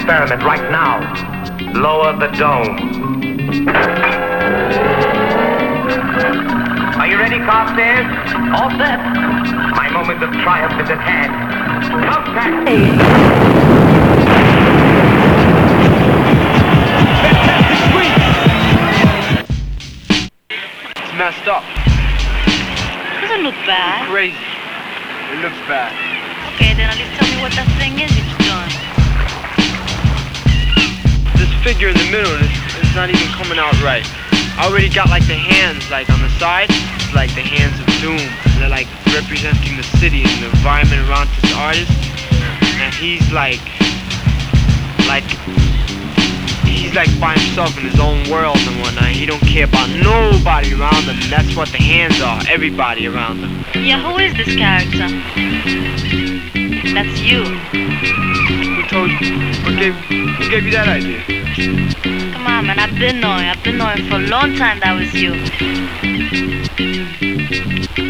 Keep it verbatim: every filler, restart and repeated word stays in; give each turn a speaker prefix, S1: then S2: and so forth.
S1: experiment right now. Lower the dome. Are you ready, Carstairs? All set. My moment of triumph is at hand. Contact!
S2: It's messed up.
S3: Doesn't look bad.
S2: Crazy. It looks bad.
S3: Okay, then at least tell me what that thing is you've done.
S2: This figure in the middle is, is not even coming out right. I already got like the hands like on the side, it's like the hands of doom. They're like representing the city and the environment around this artist. And he's like, like, he's like by himself in his own world and whatnot. He don't care about nobody around him. And that's what the hands are, everybody around him.
S3: Yeah, who is this character? That's you.
S2: Who told you? Who gave, who gave you that idea?
S3: Come on, man, I've been knowing. I've been knowing for a long time that was you.